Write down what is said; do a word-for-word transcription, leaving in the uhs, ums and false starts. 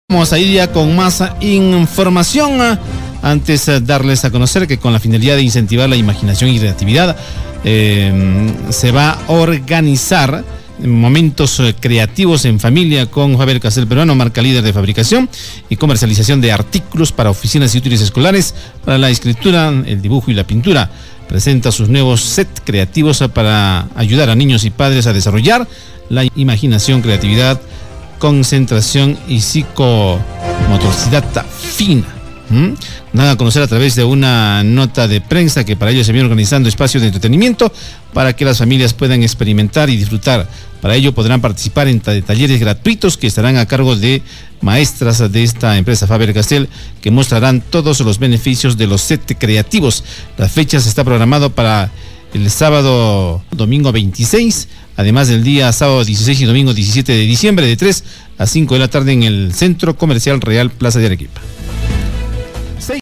Vamos a ir ya con más información. Antes de darles a conocer que con la finalidad de incentivar la imaginación y creatividad, eh, se va a organizar momentos creativos en familia con Faber Castell Peruano, marca líder de fabricación y comercialización de artículos para oficinas y útiles escolares, para la escritura, el dibujo y la pintura. Presenta sus nuevos set creativos para ayudar a niños y padres a desarrollar la imaginación, creatividad, concentración y psicomotricidad fina. ¿Mm? Nada a conocer a través de una nota de prensa que para ello se viene organizando espacios de entretenimiento para que las familias puedan experimentar y disfrutar. Para ello podrán participar en talleres gratuitos que estarán a cargo de maestras de esta empresa Faber Castell, que mostrarán todos los beneficios de los sets creativos. Las fechas está programado para el sábado, domingo veintiséis, además del día sábado dieciséis y domingo diecisiete de diciembre, de tres a cinco de la tarde en el Centro Comercial Real Plaza de Arequipa.